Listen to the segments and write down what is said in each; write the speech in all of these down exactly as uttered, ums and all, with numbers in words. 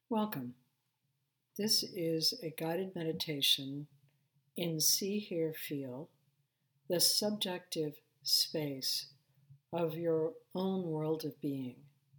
Welcome. This is a guided meditation in See, Hear, Feel, the subjective space of your own world of being.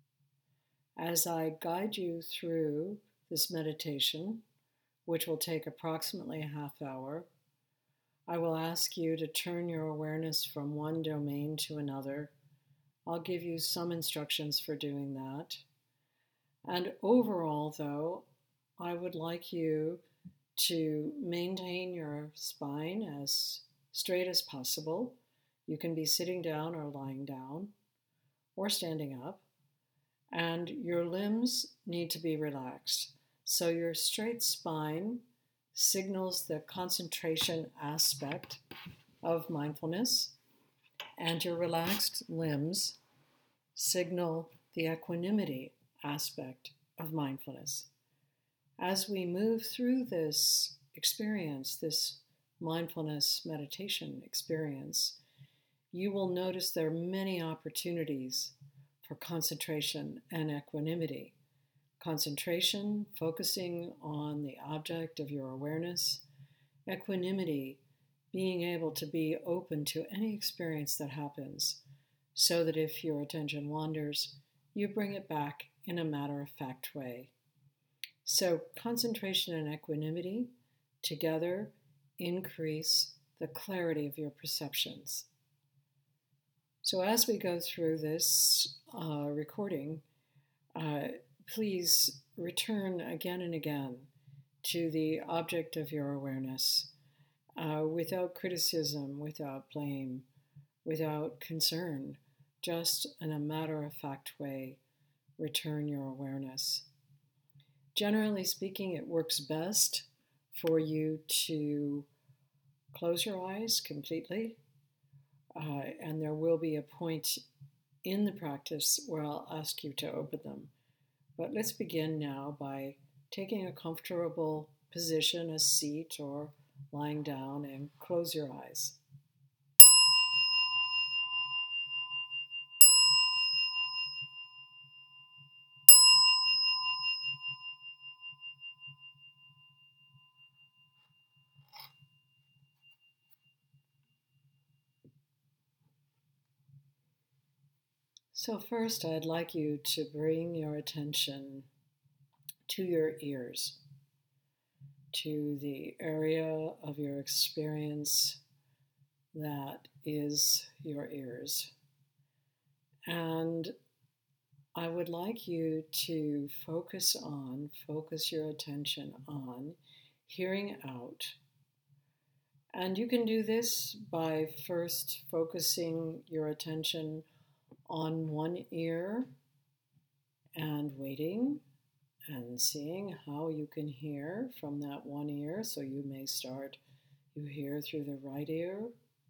As I guide you through this meditation, which will take approximately a half hour, I will ask you to turn your awareness from one domain to another. I'll give you some instructions for doing that. And overall, though, I would like you to maintain your spine as straight as possible. You can be sitting down or lying down or standing up, and your limbs need to be relaxed. So your straight spine signals the concentration aspect of mindfulness, and your relaxed limbs signal the equanimity aspect of mindfulness. As we move through this experience, this mindfulness meditation experience, you will notice there are many opportunities for concentration and equanimity. Concentration, focusing on the object of your awareness. Equanimity, being able to be open to any experience that happens, so that if your attention wanders, you bring it back in a matter-of-fact way. So concentration and equanimity together increase the clarity of your perceptions. So as we go through this uh, recording, uh, please return again and again to the object of your awareness uh, without criticism, without blame, without concern, just in a matter-of-fact way, return your awareness. Generally speaking, it works best for you to close your eyes completely, uh, and there will be a point in the practice where I'll ask you to open them. But let's begin now by taking a comfortable position, a seat or lying down, and close your eyes. So first, I'd like you to bring your attention to your ears, to the area of your experience that is your ears. And I would like you to focus on, focus your attention on hearing out. And you can do this by first focusing your attention on one ear and waiting and seeing how you can hear from that one ear. So you may start, you hear through the right ear.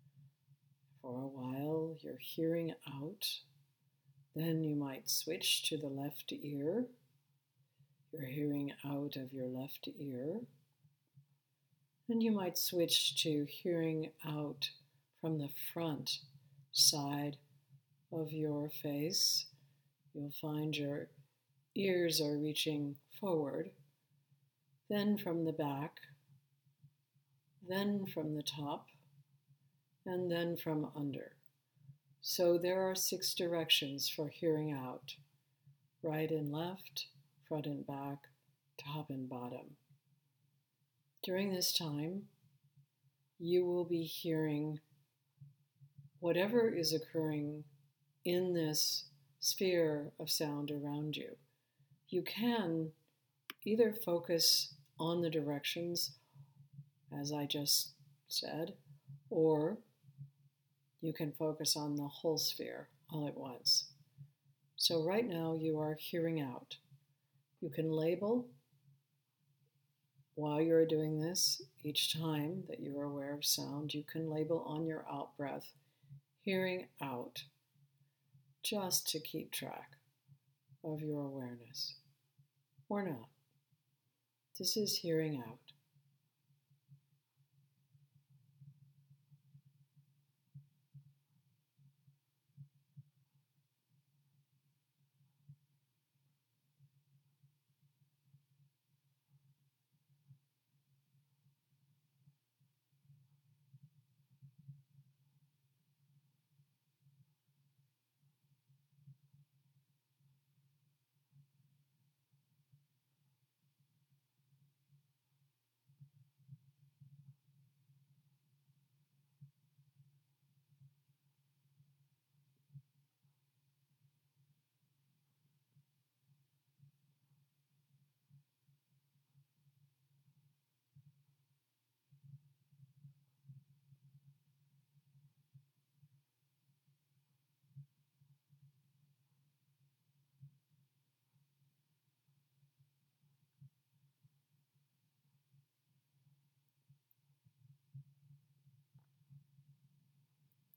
For a while, you're hearing out. Then you might switch to the left ear. You're hearing out of your left ear. Then you might switch to hearing out from the front side of your face. You'll find your ears are reaching forward, then from the back, then from the top, and then from under. So there are six directions for hearing out: right and left, front and back, top and bottom. During this time, you will be hearing whatever is occurring in this sphere of sound around you. You can either focus on the directions, as I just said, or you can focus on the whole sphere all at once. So right now you are hearing out. You can label while you're doing this. Each time that you're aware of sound, you can label on your out breath, hearing out, just to keep track of your awareness, or not. This is hearing out.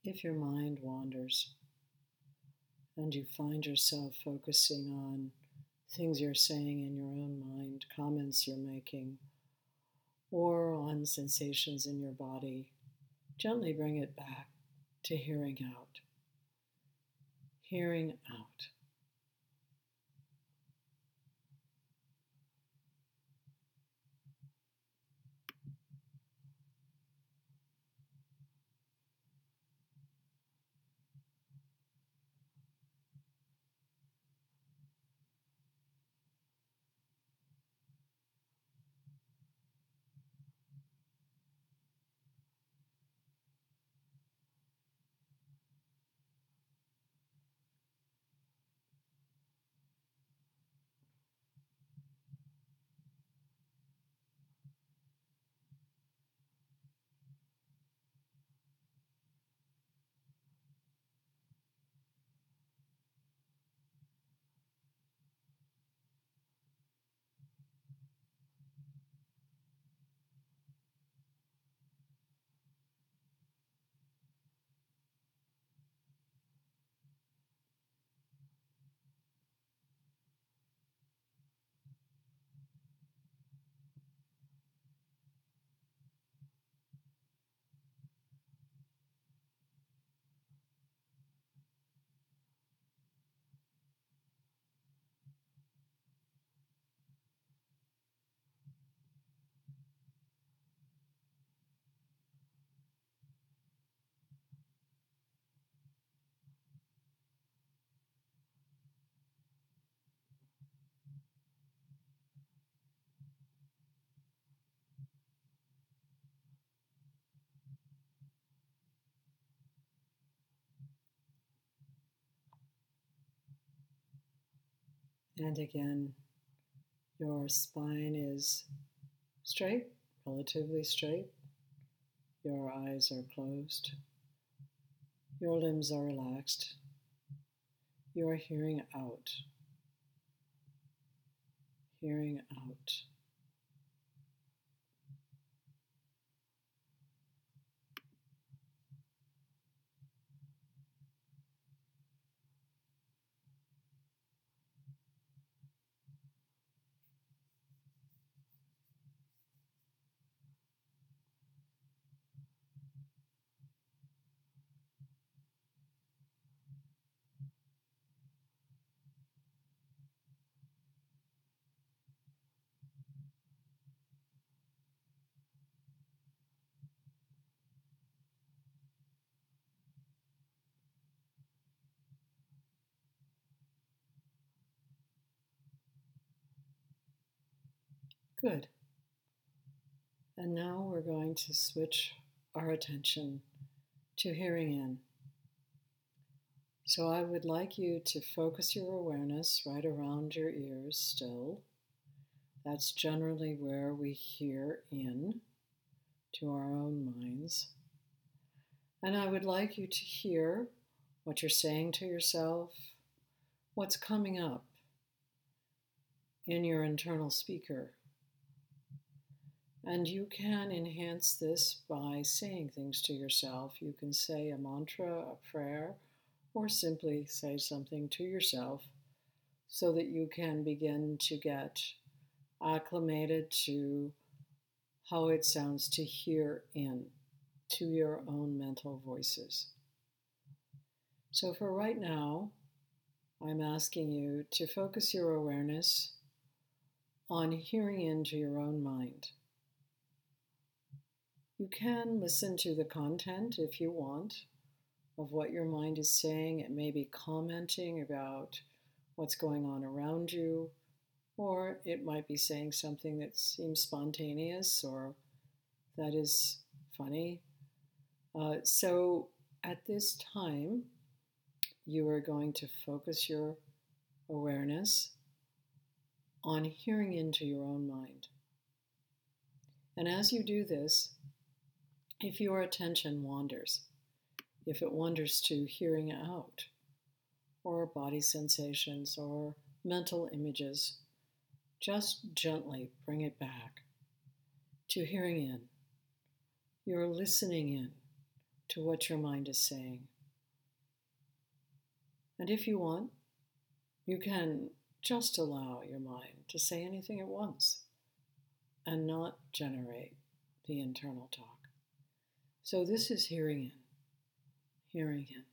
If your mind wanders and you find yourself focusing on things you're saying in your own mind, comments you're making, or on sensations in your body, gently bring it back to hearing out. Hearing out. And again, your spine is straight, relatively straight. Your eyes are closed. Your limbs are relaxed. You are hearing out. Hearing out. Good. And now we're going to switch our attention to hearing in. So I would like you to focus your awareness right around your ears still. That's generally where we hear in to our own minds. And I would like you to hear what you're saying to yourself, what's coming up in your internal speaker. And you can enhance this by saying things to yourself. You can say a mantra, a prayer, or simply say something to yourself so that you can begin to get acclimated to how it sounds to hear in to your own mental voices. So for right now, I'm asking you to focus your awareness on hearing into your own mind. You can listen to the content if you want of what your mind is saying. It may be commenting about what's going on around you, or it might be saying something that seems spontaneous or that is funny. Uh, so at this time, you are going to focus your awareness on hearing into your own mind. And as you do this, if your attention wanders, if it wanders to hearing out, or body sensations, or mental images, just gently bring it back to hearing in. You're listening in to what your mind is saying. And if you want, you can just allow your mind to say anything it wants and not generate the internal talk. So this is hearing in, hearing in.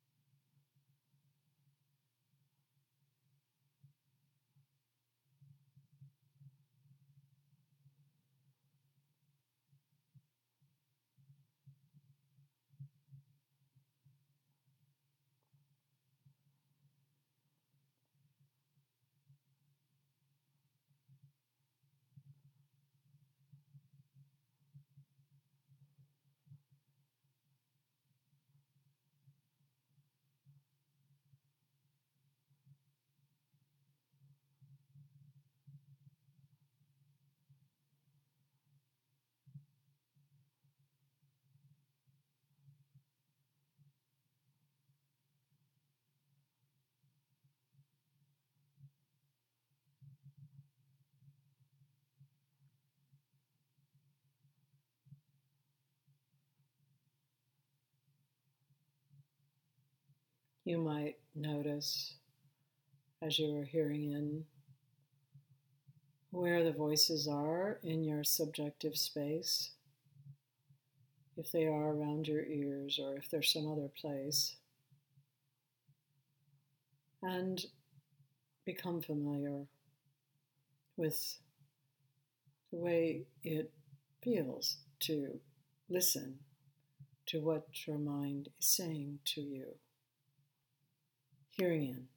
You might notice as you are hearing in where the voices are in your subjective space, if they are around your ears or if they're some other place, and become familiar with the way it feels to listen to what your mind is saying to you. Hearing in.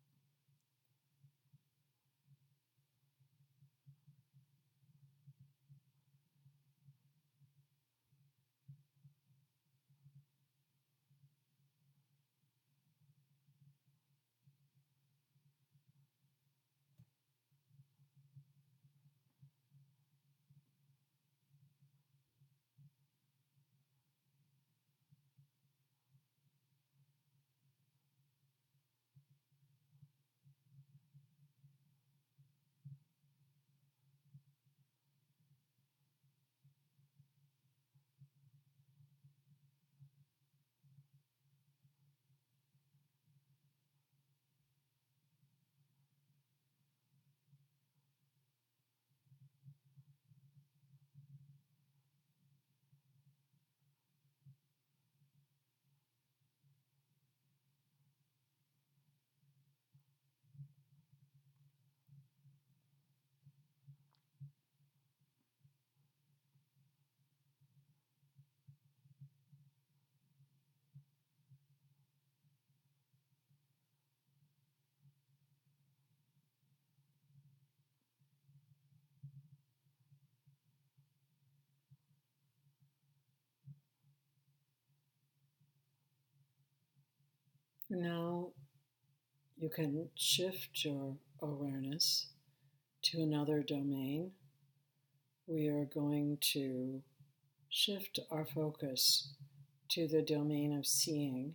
Now you can shift your awareness to another domain. We are going to shift our focus to the domain of seeing,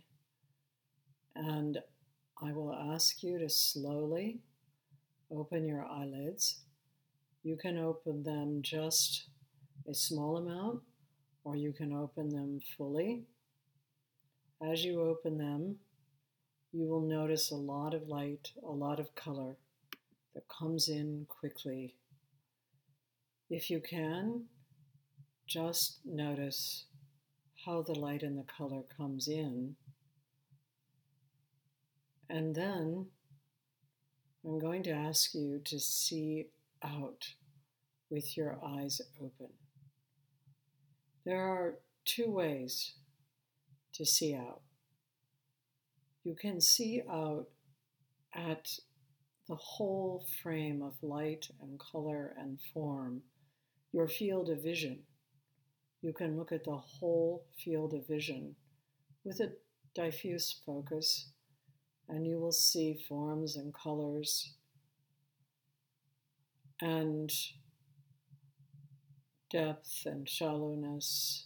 and I will ask you to slowly open your eyelids. You can open them just a small amount, or you can open them fully. As you open them, you will notice a lot of light, a lot of color that comes in quickly. If you can, just notice how the light and the color comes in. And then I'm going to ask you to see out with your eyes open. There are two ways to see out. You can see out at the whole frame of light and color and form, your field of vision. You can look at the whole field of vision with a diffuse focus, and you will see forms and colors and depth and shallowness.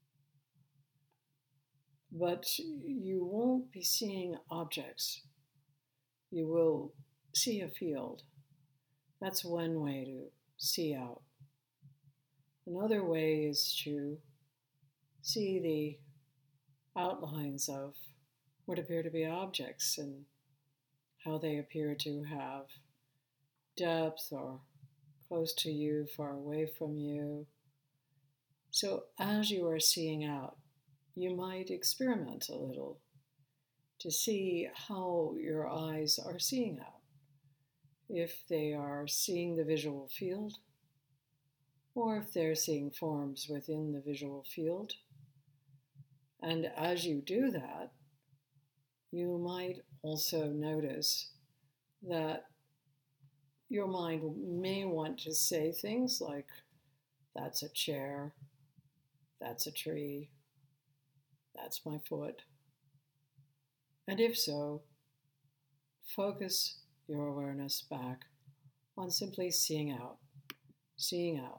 But you won't be seeing objects. You will see a field. That's one way to see out. Another way is to see the outlines of what appear to be objects and how they appear to have depth or close to you, far away from you. So as you are seeing out, you might experiment a little to see how your eyes are seeing out. If they are seeing the visual field, or if they're seeing forms within the visual field. And as you do that, you might also notice that your mind may want to say things like, that's a chair, that's a tree, that's my foot. And if so, focus your awareness back on simply seeing out, seeing out.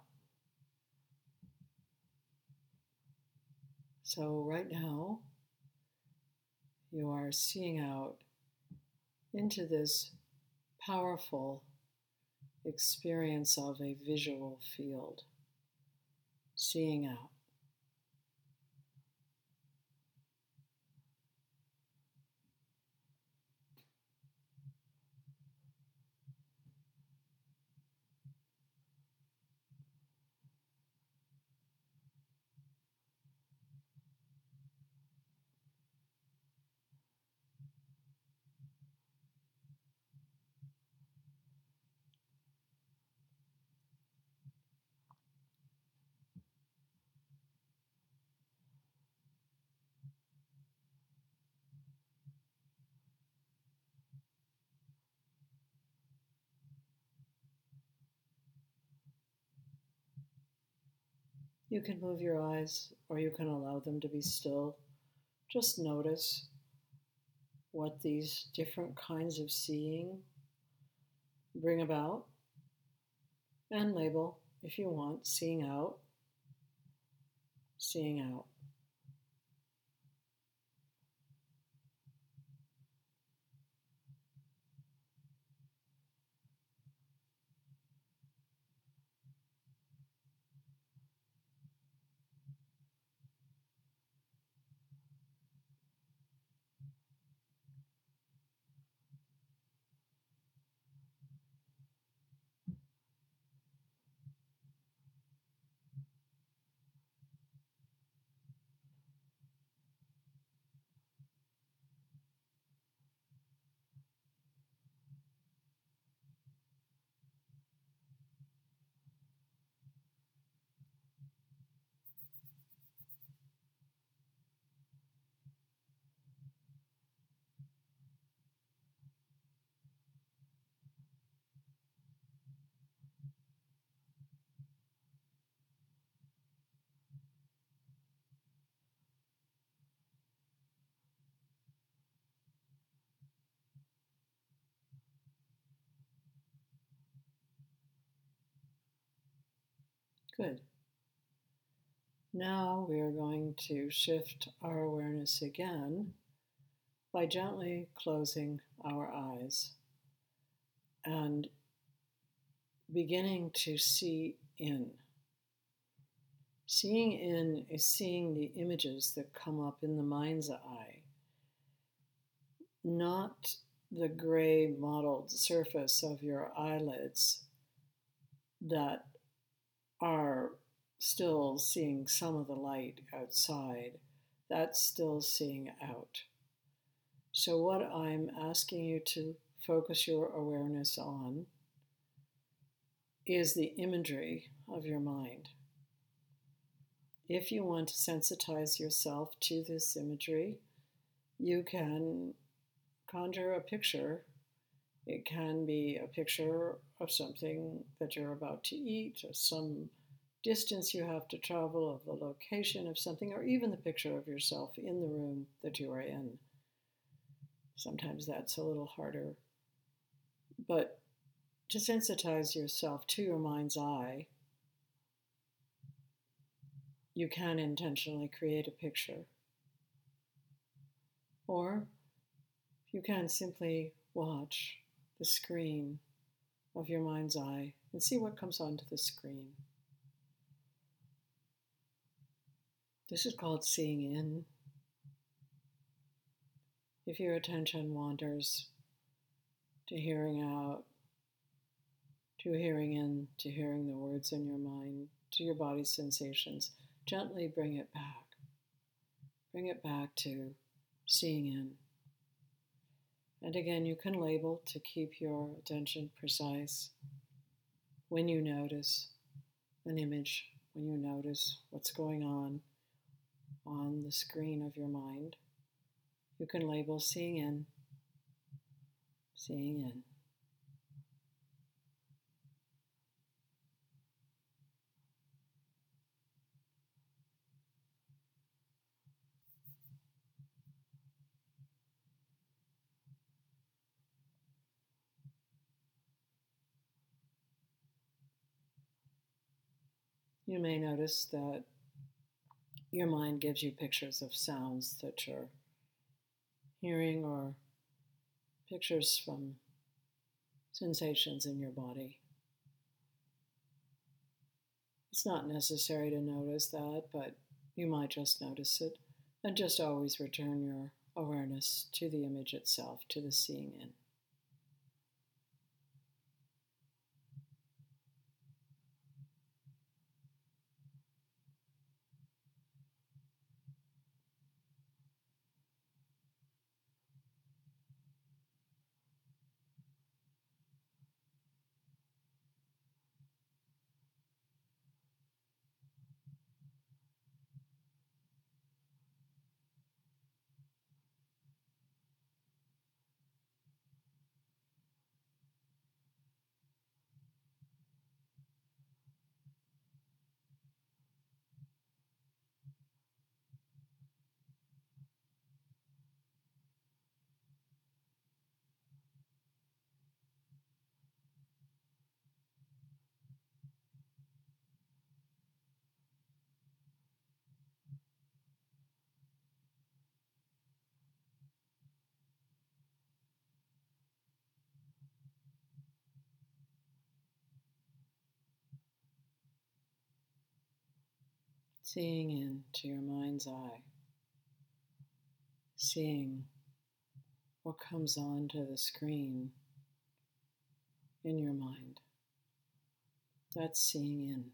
So right now, you are seeing out into this powerful experience of a visual field, seeing out. You can move your eyes or you can allow them to be still. Just notice what these different kinds of seeing bring about, and label, if you want, seeing out, seeing out. Good. Now we are going to shift our awareness again by gently closing our eyes and beginning to see in. Seeing in is seeing the images that come up in the mind's eye, not the gray mottled surface of your eyelids that are still seeing some of the light outside. That's still seeing out. So what I'm asking you to focus your awareness on is the imagery of your mind. If you want to sensitize yourself to this imagery, you can conjure a picture. It can be a picture of something that you're about to eat, or some distance you have to travel, of the location of something, or even the picture of yourself in the room that you are in. Sometimes that's a little harder. But to sensitize yourself to your mind's eye, you can intentionally create a picture. Or you can simply watch the screen of your mind's eye and see what comes onto the screen. This is called seeing in. If your attention wanders to hearing out, to hearing in, to hearing the words in your mind, to your body's sensations, gently bring it back. Bring it back to seeing in. And again, you can label to keep your attention precise. When you notice an image, when you notice what's going on on the screen of your mind, you can label seeing in, seeing in. You may notice that your mind gives you pictures of sounds that you're hearing or pictures from sensations in your body. It's not necessary to notice that, but you might just notice it and just always return your awareness to the image itself, to the seeing in. Seeing into your mind's eye, seeing what comes onto the screen in your mind. That's seeing in.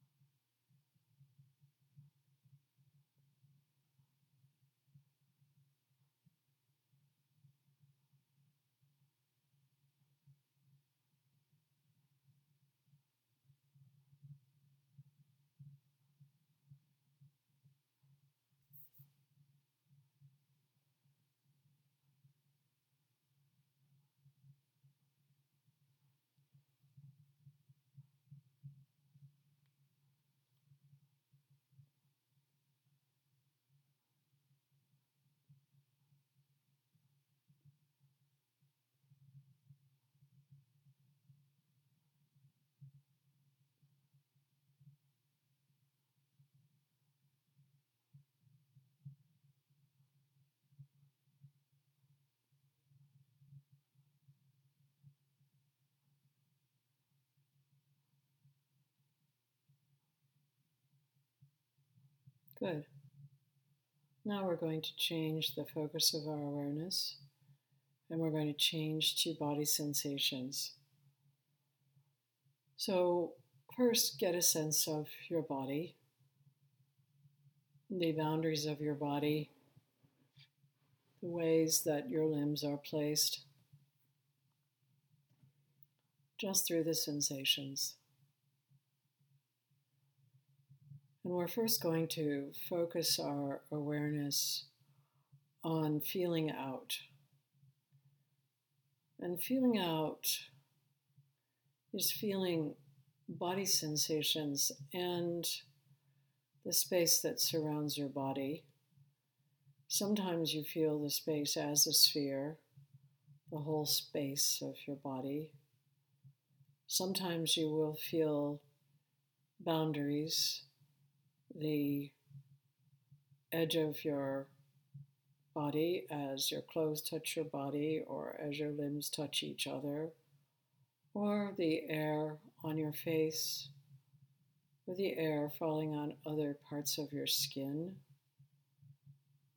Good. Now we're going to change the focus of our awareness, and we're going to change to body sensations. So first, get a sense of your body, the boundaries of your body, the ways that your limbs are placed, just through the sensations. And we're first going to focus our awareness on feeling out. And feeling out is feeling body sensations and the space that surrounds your body. Sometimes you feel the space as a sphere, the whole space of your body. Sometimes you will feel boundaries, the edge of your body as your clothes touch your body or as your limbs touch each other, or the air on your face, or the air falling on other parts of your skin,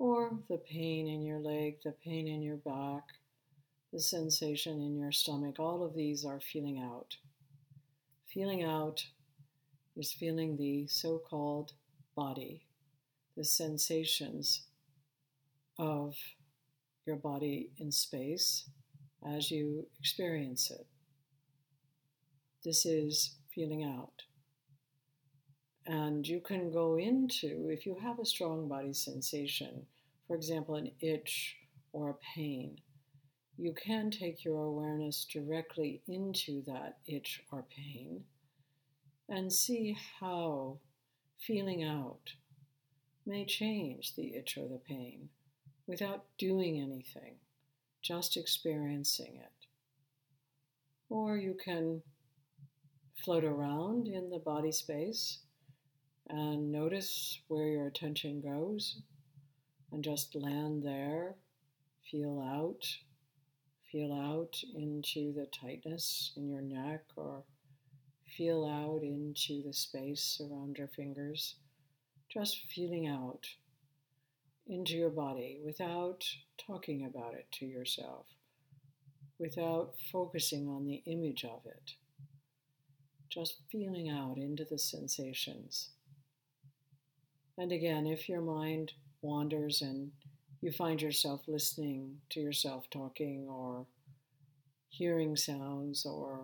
or the pain in your leg, the pain in your back, the sensation in your stomach. All of these are feeling out. Feeling out is feeling the so-called body, the sensations of your body in space as you experience it. This is feeling out. And you can go into, if you have a strong body sensation, for example, an itch or a pain, you can take your awareness directly into that itch or pain and see how feeling out may change the itch or the pain without doing anything, just experiencing it. Or you can float around in the body space and notice where your attention goes and just land there, feel out, feel out into the tightness in your neck, or feel out into the space around your fingers, just feeling out into your body without talking about it to yourself, without focusing on the image of it, just feeling out into the sensations. And again, if your mind wanders and you find yourself listening to yourself talking or hearing sounds or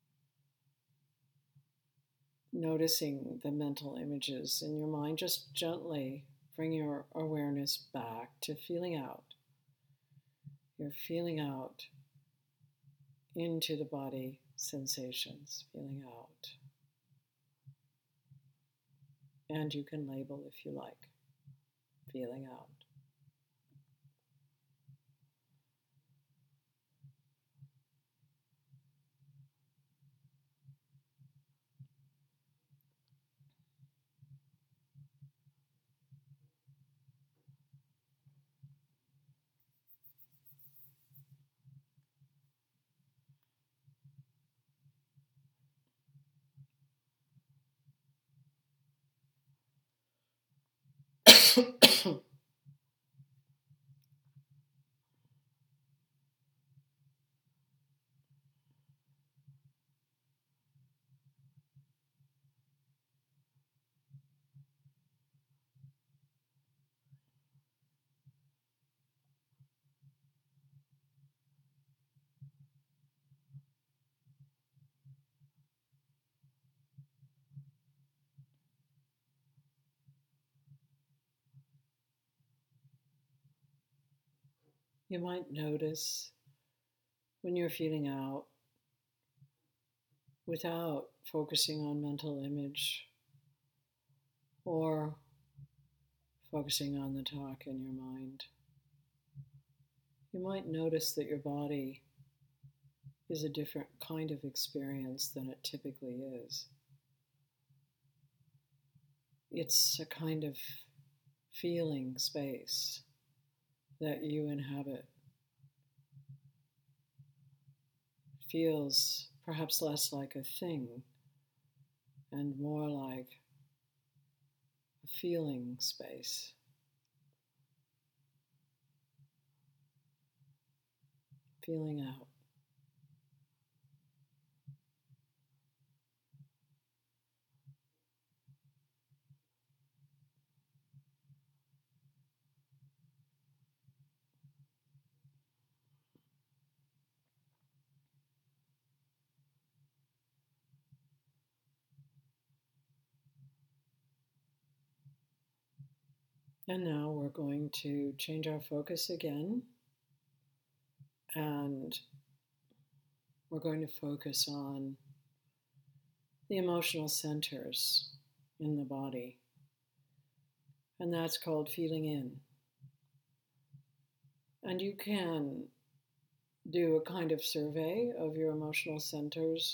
noticing the mental images in your mind, just gently bring your awareness back to feeling out. You're feeling out into the body sensations, feeling out. And you can label if you like, feeling out. You might notice when you're feeling out, without focusing on mental image or focusing on the talk in your mind, you might notice that your body is a different kind of experience than it typically is. It's a kind of feeling space that you inhabit. Feels perhaps less like a thing and more like a feeling space. Feeling out. And now we're going to change our focus again, and we're going to focus on the emotional centers in the body, and that's called feeling in. And you can do a kind of survey of your emotional centers,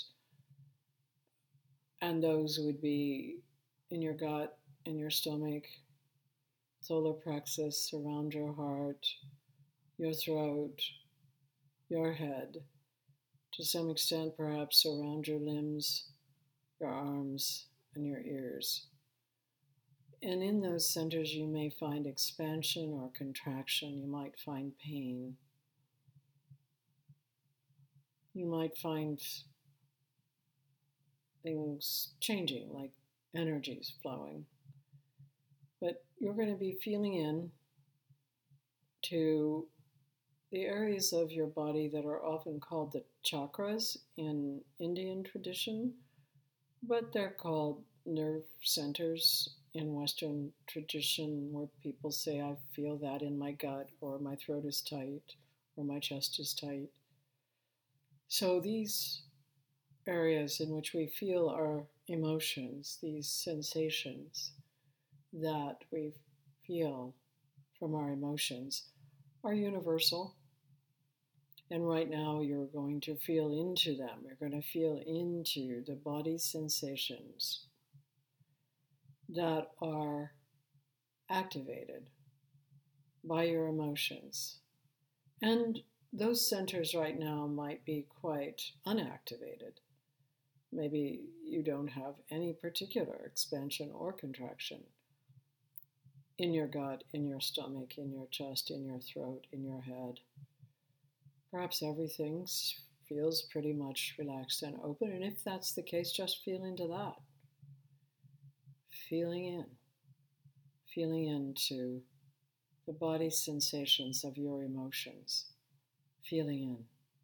and those would be in your gut, in your stomach, solar plexus, around your heart, your throat, your head, to some extent perhaps around your limbs, your arms, and your ears. And in those centers, you may find expansion or contraction. You might find pain. You might find things changing, like energies flowing. But you're going to be feeling in to the areas of your body that are often called the chakras in Indian tradition, but they're called nerve centers in Western tradition, where people say, I feel that in my gut, or my throat is tight, or my chest is tight. So these areas in which we feel our emotions, these sensations that we feel from our emotions, are universal. And right now, you're going to feel into them. You're going to feel into the body's sensations that are activated by your emotions. And those centers right now might be quite unactivated. Maybe you don't have any particular expansion or contraction in your gut, in your stomach, in your chest, in your throat, in your head. Perhaps everything feels pretty much relaxed and open. And if that's the case, just feel into that. Feeling in. Feeling into the body sensations of your emotions. Feeling in.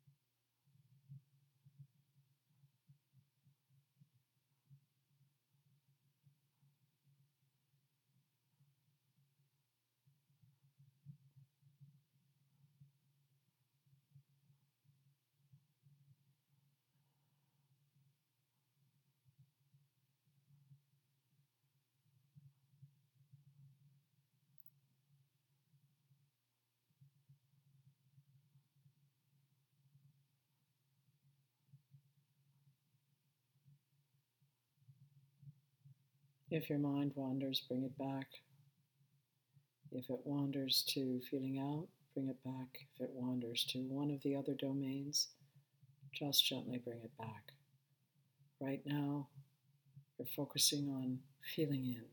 If your mind wanders, bring it back. If it wanders to feeling out, bring it back. If it wanders to one of the other domains, just gently bring it back. Right now, you're focusing on feeling in.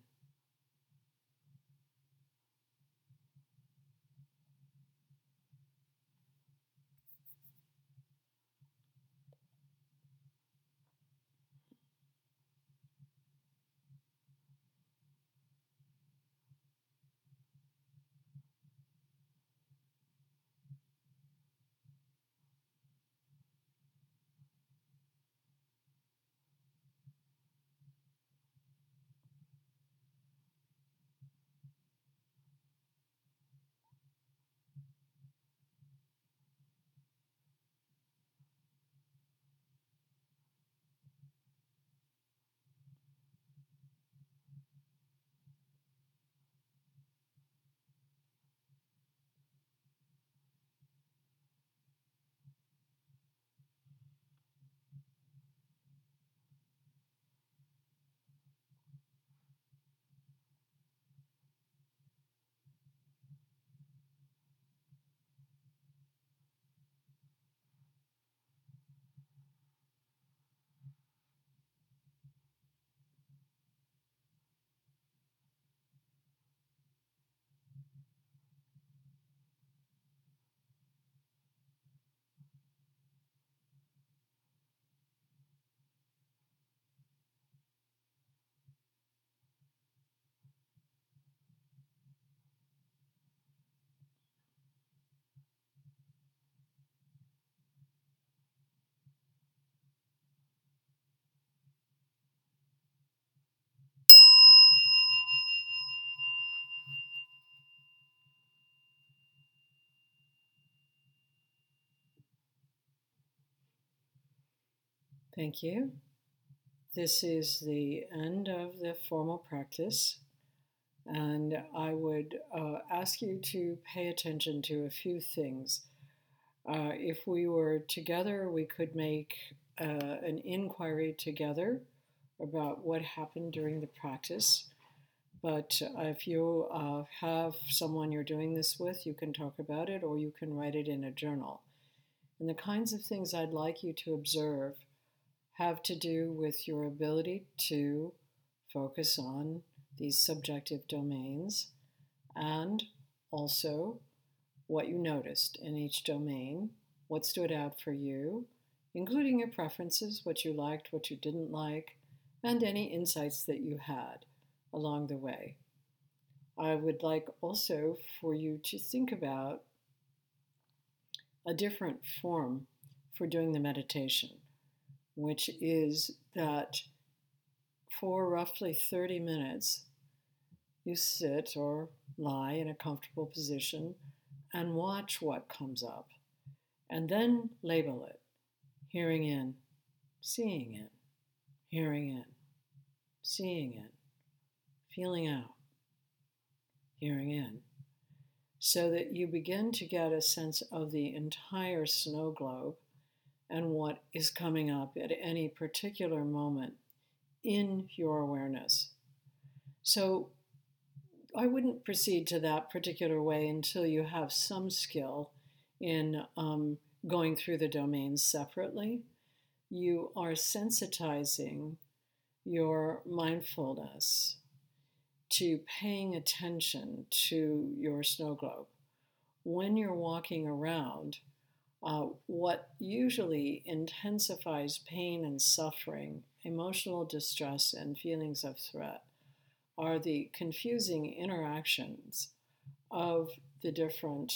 Thank you. This is the end of the formal practice, and I would uh, ask you to pay attention to a few things. Uh, if we were together, we could make uh, an inquiry together about what happened during the practice. But uh, if you uh, have someone you're doing this with, you can talk about it or you can write it in a journal. And the kinds of things I'd like you to observe have to do with your ability to focus on these subjective domains, and also what you noticed in each domain, what stood out for you, including your preferences, what you liked, what you didn't like, and any insights that you had along the way. I would like also for you to think about a different form for doing the meditation, which is that for roughly thirty minutes, you sit or lie in a comfortable position and watch what comes up, and then label it: hearing in, seeing in, hearing in, seeing in, feeling out, hearing in, so that you begin to get a sense of the entire snow globe and what is coming up at any particular moment in your awareness. So I wouldn't proceed to that particular way until you have some skill in um, going through the domains separately. You are sensitizing your mindfulness to paying attention to your snow globe. When you're walking around, uh, what usually intensifies pain and suffering, emotional distress, and feelings of threat are the confusing interactions of the different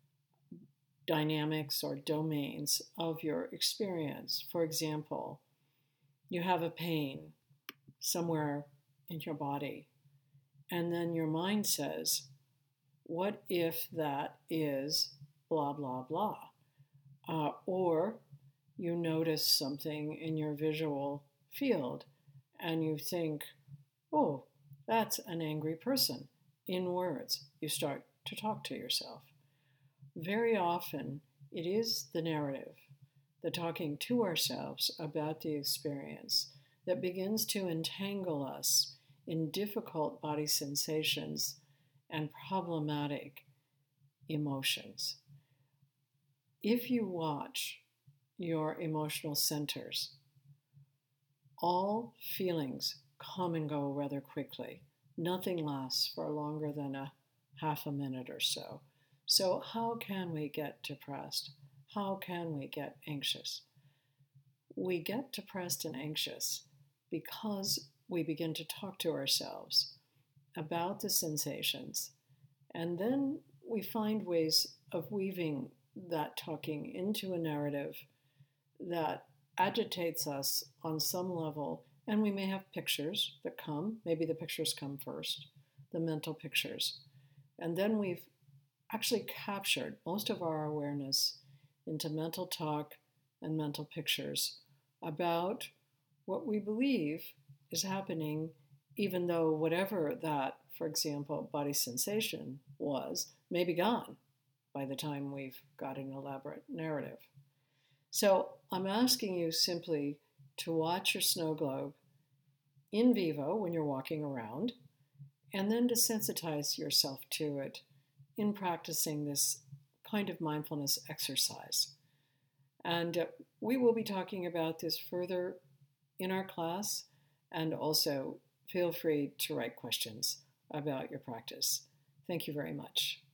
dynamics or domains of your experience. For example, you have a pain somewhere in your body, and then your mind says, what if that is blah, blah, blah? Uh, or you notice something in your visual field and you think, oh, that's an angry person. In words, you start to talk to yourself. Very often, it is the narrative, the talking to ourselves about the experience, that begins to entangle us in difficult body sensations and problematic emotions. If you watch your emotional centers, all feelings come and go rather quickly. Nothing lasts for longer than a half a minute or so. So how can we get depressed? How can we get anxious? We get depressed and anxious because we begin to talk to ourselves about the sensations, and then we find ways of weaving that talking into a narrative that agitates us on some level. And we may have pictures that come. Maybe the pictures come first, the mental pictures. And then we've actually captured most of our awareness into mental talk and mental pictures about what we believe is happening, even though whatever that, for example, body sensation was, may be gone by the time we've got an elaborate narrative. So I'm asking you simply to watch your snow globe in vivo when you're walking around, and then to sensitize yourself to it in practicing this kind of mindfulness exercise. And uh, we will be talking about this further in our class, and also feel free to write questions about your practice. Thank you very much.